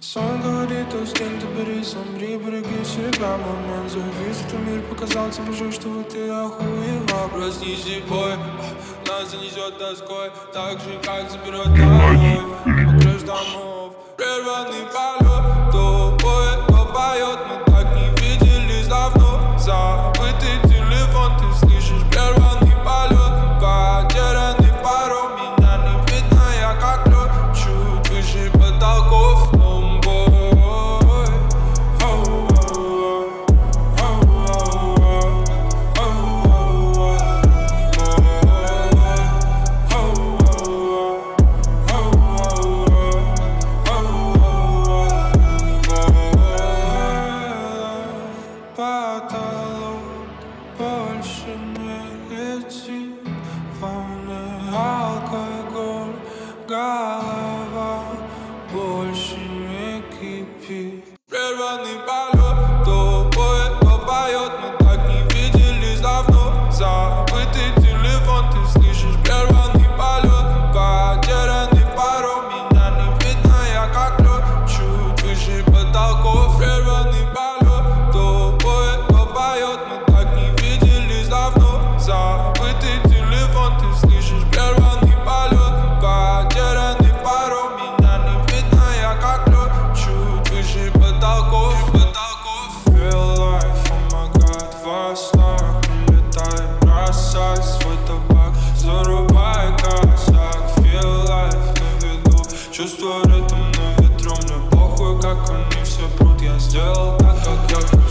Сон говорит, устань, ты бери, замри, береги себя. Момент завис, что мир показал тебе же, что вот ты охуела. Проснись и пой, нас занесет тоской, так же, как заберет домой. Покрышь домов, прерванный полет, то поет, то поет. Мы так не виделись давно. Забытый телефон, ты слышишь прерванный полет. Потерянный паром, меня не видно, я как лед. Чуть выше потолков. Голова больше не кипит. Прерванный полет, то поет, то поет. Мы так не виделись давно. Забытый телефон, ты слышишь прерванный полет. Потерянный паром, меня не видно, я как лед. Чуть выше потолков. Прерванный полет, то поет, то поет. Мы так не виделись давно. Забытый телефон, ты слышишь прерванный полет. Потерянный паром, меня не видно, я как лед. Чуть выше потолков. Feel life, oh my god, во снах прилетай, бросай свой табак, зарубай косяк. Feel life на виду, чувство ритм на ветру. Мне похуй, как они все прут, я сделал так, как я хочу.